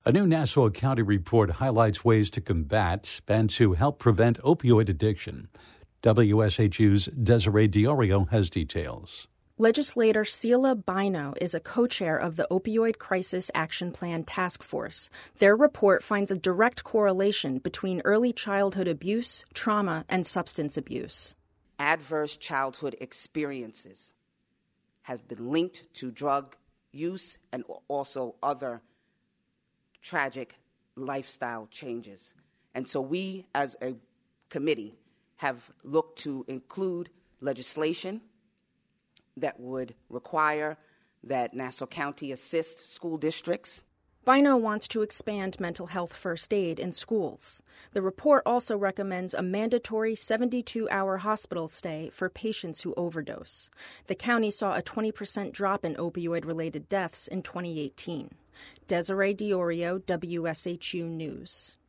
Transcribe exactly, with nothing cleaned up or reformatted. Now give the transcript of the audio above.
A new Nassau County report highlights ways to combat and to help prevent opioid addiction. W S H U's Desiree Diorio has details. Legislator Sheila Bino is a co-chair of the Opioid Crisis Action Plan Task Force. Their report finds a direct correlation between early childhood abuse, trauma, and substance abuse. Adverse childhood experiences have been linked to drug use and also other tragic lifestyle changes. And so we, as a committee, have looked to include legislation that would require that Nassau County assist school districts. Bino wants to expand mental health first aid in schools. The report also recommends a mandatory seventy-two hour hospital stay for patients who overdose. The county saw a twenty percent drop in opioid-related deaths in twenty eighteen. Desiree Diorio, W S H U News.